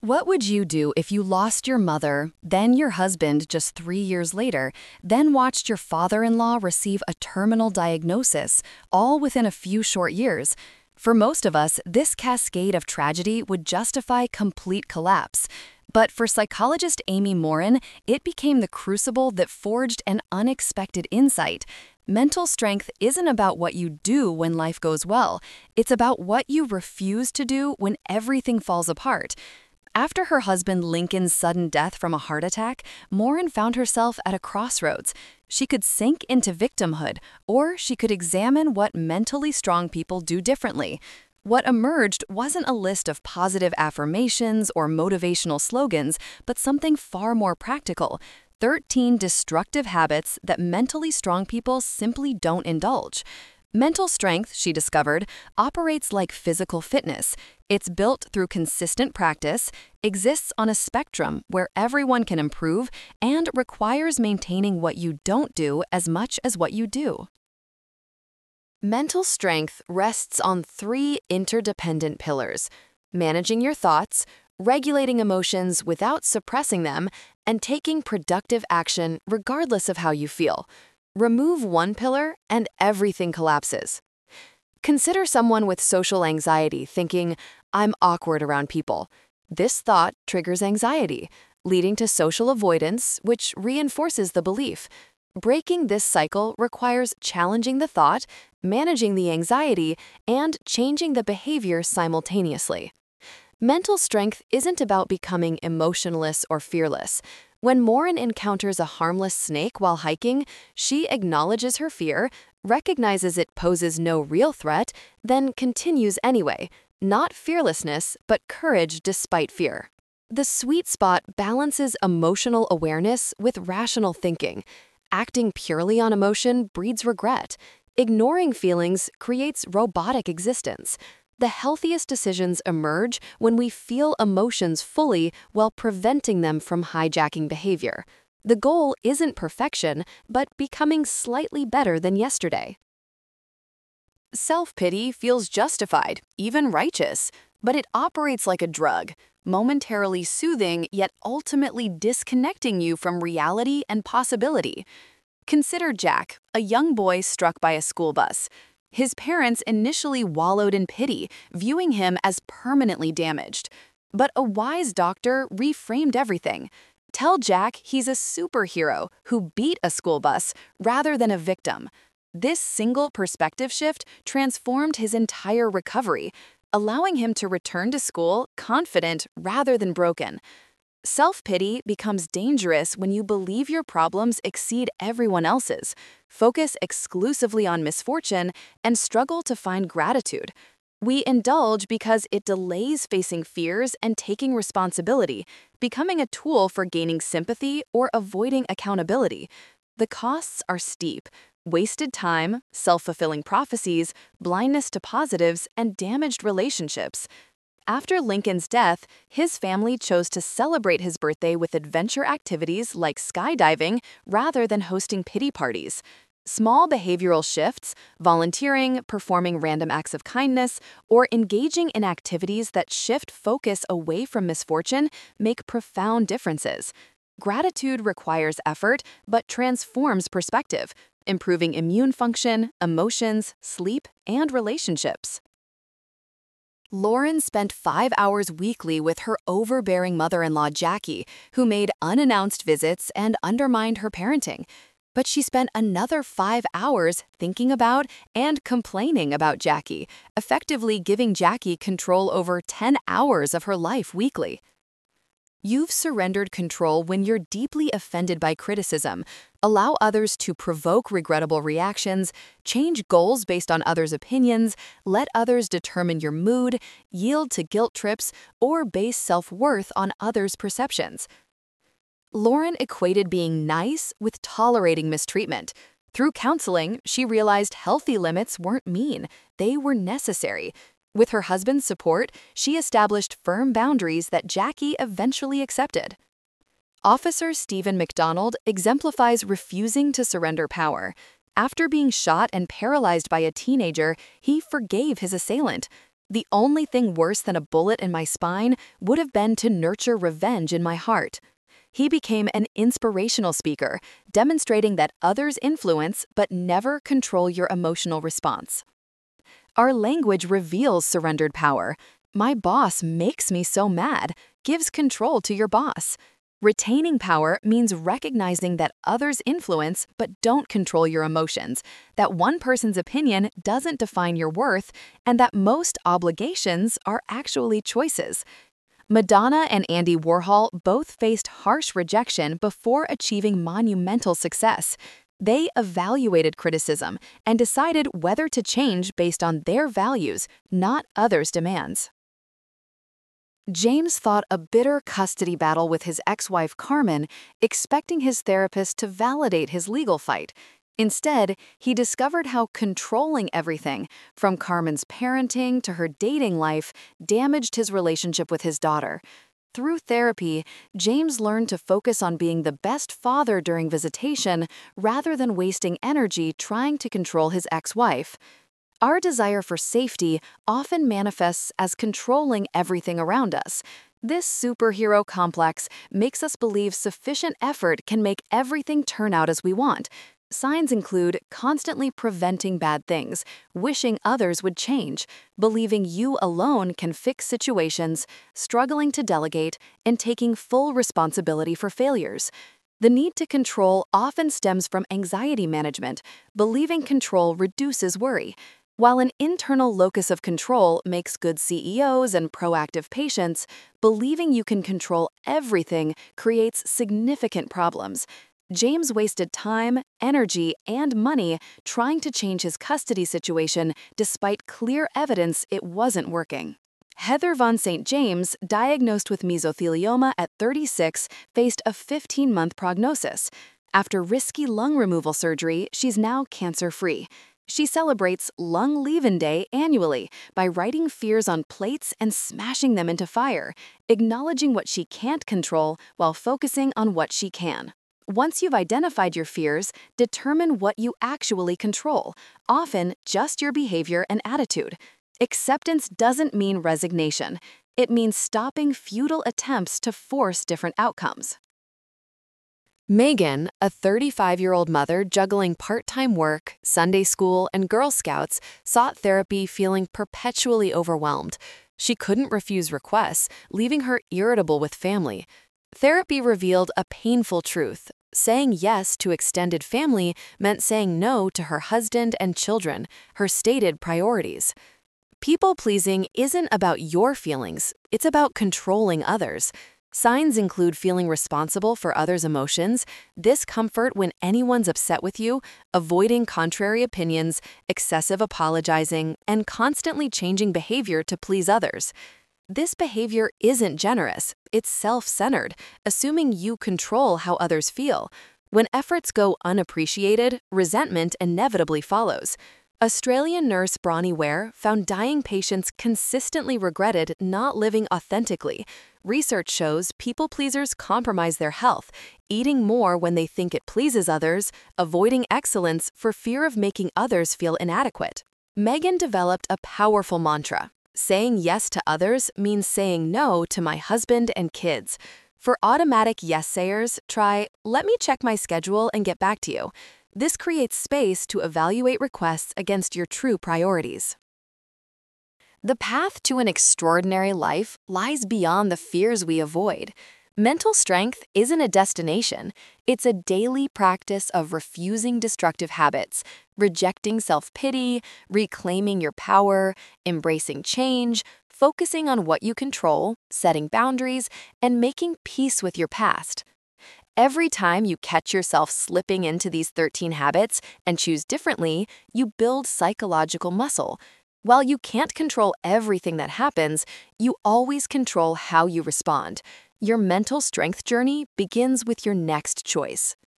What would you do if you lost your mother, then your husband just 3 years later, then watched your father-in-law receive a terminal diagnosis, all within a few short years? For most of us, this cascade of tragedy would justify complete collapse. But for psychologist Amy Morin, it became the crucible that forged an unexpected insight. Mental strength isn't about what you do when life goes well. It's about what you refuse to do when everything falls apart. After her husband Lincoln's sudden death from a heart attack, Morin found herself at a crossroads. She could sink into victimhood, or she could examine what mentally strong people do differently. What emerged wasn't a list of positive affirmations or motivational slogans, but something far more practical: 13 destructive habits that mentally strong people simply don't indulge. Mental strength, she discovered, operates like physical fitness. It's built through consistent practice, exists on a spectrum where everyone can improve, and requires maintaining what you don't do as much as what you do. Mental strength rests on three interdependent pillars: managing your thoughts, regulating emotions without suppressing them, and taking productive action regardless of how you feel. Remove one pillar and everything collapses. Consider someone with social anxiety thinking, "I'm awkward around people." This thought triggers anxiety, leading to social avoidance, which reinforces the belief. Breaking this cycle requires challenging the thought, managing the anxiety, and changing the behavior simultaneously. Mental strength isn't about becoming emotionless or fearless. When Morin encounters a harmless snake while hiking, she acknowledges her fear, recognizes it poses no real threat, then continues anyway. Not fearlessness, but courage despite fear. The sweet spot balances emotional awareness with rational thinking. Acting purely on emotion breeds regret. Ignoring feelings creates robotic existence. The healthiest decisions emerge when we feel emotions fully while preventing them from hijacking behavior. The goal isn't perfection, but becoming slightly better than yesterday. Self-pity feels justified, even righteous, but it operates like a drug, momentarily soothing yet ultimately disconnecting you from reality and possibility. Consider Jack, a young boy struck by a school bus. His parents initially wallowed in pity, viewing him as permanently damaged. But a wise doctor reframed everything. Tell Jack he's a superhero who beat a school bus rather than a victim. This single perspective shift transformed his entire recovery, allowing him to return to school confident rather than broken. Self-pity becomes dangerous when you believe your problems exceed everyone else's, focus exclusively on misfortune, and struggle to find gratitude. We indulge because it delays facing fears and taking responsibility, becoming a tool for gaining sympathy or avoiding accountability. The costs are steep: wasted time, self-fulfilling prophecies, blindness to positives, and damaged relationships. After Lincoln's death, his family chose to celebrate his birthday with adventure activities like skydiving rather than hosting pity parties. Small behavioral shifts, volunteering, performing random acts of kindness, or engaging in activities that shift focus away from misfortune make profound differences. Gratitude requires effort but transforms perspective, improving immune function, emotions, sleep, and relationships. Lauren spent 5 hours weekly with her overbearing mother-in-law Jackie, who made unannounced visits and undermined her parenting. But she spent another 5 hours thinking about and complaining about Jackie, effectively giving Jackie control over 10 hours of her life weekly. You've surrendered control when you're deeply offended by criticism. Allow others to provoke regrettable reactions, change goals based on others' opinions, let others determine your mood, yield to guilt trips, or base self-worth on others' perceptions. Lauren equated being nice with tolerating mistreatment. Through counseling, she realized healthy limits weren't mean, they were necessary. With her husband's support, she established firm boundaries that Jackie eventually accepted. Officer Stephen McDonald exemplifies refusing to surrender power. After being shot and paralyzed by a teenager, he forgave his assailant. The only thing worse than a bullet in my spine would have been to nurture revenge in my heart. He became an inspirational speaker, demonstrating that others influence but never control your emotional response. Our language reveals surrendered power. My boss makes me so mad gives control to your boss. Retaining power means recognizing that others influence but don't control your emotions, that one person's opinion doesn't define your worth, and that most obligations are actually choices. Madonna and Andy Warhol both faced harsh rejection before achieving monumental success. They evaluated criticism and decided whether to change based on their values, not others' demands. James fought a bitter custody battle with his ex-wife Carmen, expecting his therapist to validate his legal fight. Instead, he discovered how controlling everything, from Carmen's parenting to her dating life, damaged his relationship with his daughter. Through therapy, James learned to focus on being the best father during visitation rather than wasting energy trying to control his ex-wife. Our desire for safety often manifests as controlling everything around us. This superhero complex makes us believe sufficient effort can make everything turn out as we want. Signs include constantly preventing bad things, wishing others would change, believing you alone can fix situations, struggling to delegate, and taking full responsibility for failures. The need to control often stems from anxiety management. Believing control reduces worry. While an internal locus of control makes good CEOs and proactive patients, believing you can control everything creates significant problems. James wasted time, energy, and money trying to change his custody situation despite clear evidence it wasn't working. Heather Von St. James, diagnosed with mesothelioma at 36, faced a 15-month prognosis. After risky lung removal surgery, she's now cancer-free. She celebrates Lung Leave-In Day annually by writing fears on plates and smashing them into fire, acknowledging what she can't control while focusing on what she can. Once you've identified your fears, determine what you actually control, often just your behavior and attitude. Acceptance doesn't mean resignation. It means stopping futile attempts to force different outcomes. Megan, a 35-year-old mother juggling part-time work, Sunday school, and Girl Scouts, sought therapy feeling perpetually overwhelmed. She couldn't refuse requests, leaving her irritable with family. Therapy revealed a painful truth. Saying yes to extended family meant saying no to her husband and children, her stated priorities. People-pleasing isn't about your feelings, it's about controlling others. Signs include feeling responsible for others' emotions, discomfort when anyone's upset with you, avoiding contrary opinions, excessive apologizing, and constantly changing behavior to please others. This behavior isn't generous, it's self-centered, assuming you control how others feel. When efforts go unappreciated, resentment inevitably follows. Australian nurse Bronnie Ware found dying patients consistently regretted not living authentically. Research shows people-pleasers compromise their health, eating more when they think it pleases others, avoiding excellence for fear of making others feel inadequate. Megan developed a powerful mantra. Saying yes to others means saying no to my husband and kids. For automatic yes-sayers, try, "Let me check my schedule and get back to you." This creates space to evaluate requests against your true priorities. The path to an extraordinary life lies beyond the fears we avoid. Mental strength isn't a destination, it's a daily practice of refusing destructive habits, rejecting self-pity, reclaiming your power, embracing change, focusing on what you control, setting boundaries, and making peace with your past. Every time you catch yourself slipping into these 13 habits and choose differently, you build psychological muscle. While you can't control everything that happens, you always control how you respond. Your mental strength journey begins with your next choice.